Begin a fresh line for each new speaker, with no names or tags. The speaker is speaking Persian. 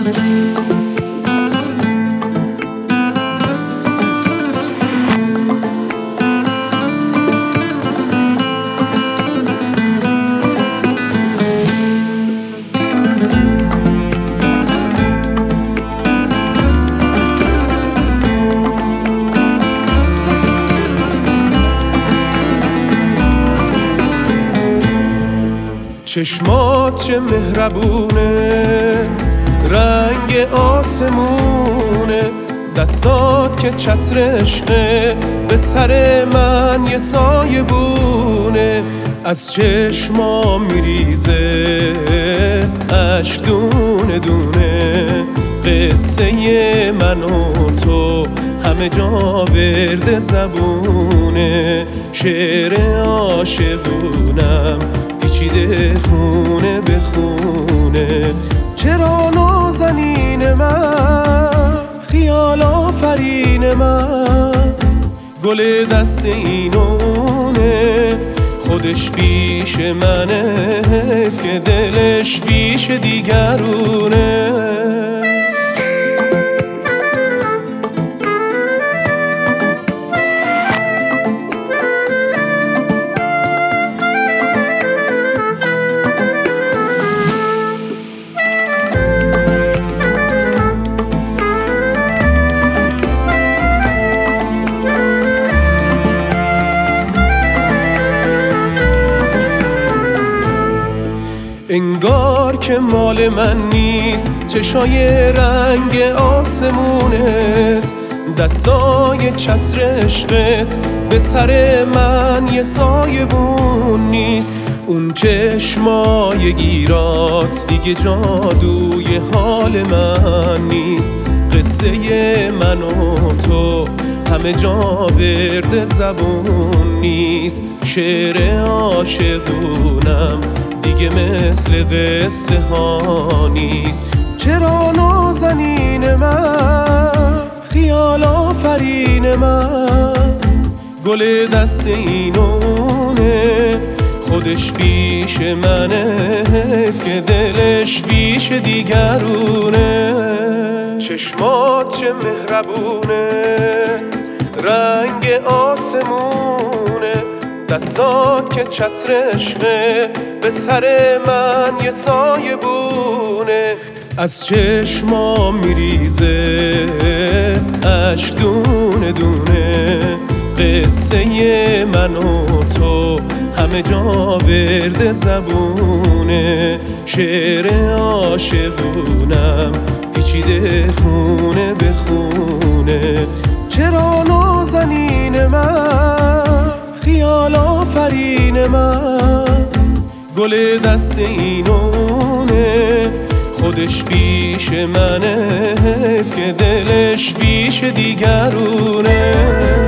چشمات چه مهربونه، رنگ آسمونه، دستات که چتر عشقه، به سر من یه سایه بونه. از چشما میریزه اشک دونه دونه، قصه من و تو همه جا ورد زبونه. شعر عاشقونم پیچیده خونه به خونه. چرا نازنین من، خیال آفرین من، گل دست اینونه، خودش پیش منه که دلش پیش دیگرونه. انگار که مال من نیست چشای رنگ آسمونت، دستای چتر عشقت، به سر من یه سایه بون نیست. اون چشمای گیرات دیگه جادوی حال من نیست. قصه من و تو همه جا ورد زبون نیست. شعر عاشقونم دیگه مثل قصه ها نیست. چرا نازنین من، خیال آفرین من، گل دست اینونه، خودش پیش منه که دلش پیش دیگرونه. چشمات چه مهربونه، رنگ آسمونه، دستات که چتر عشقه، به سر من یه سایه بونه. از چشما میریزه اشک دونه دونه، قصه من و تو همه جا ورد زبونه. شعر عاشقونم پیچیده خونه به خونه. چرا نازنین من، خیال آفرین من، گل دست اینونه، خودش پیش منه که دلش پیش دیگرونه.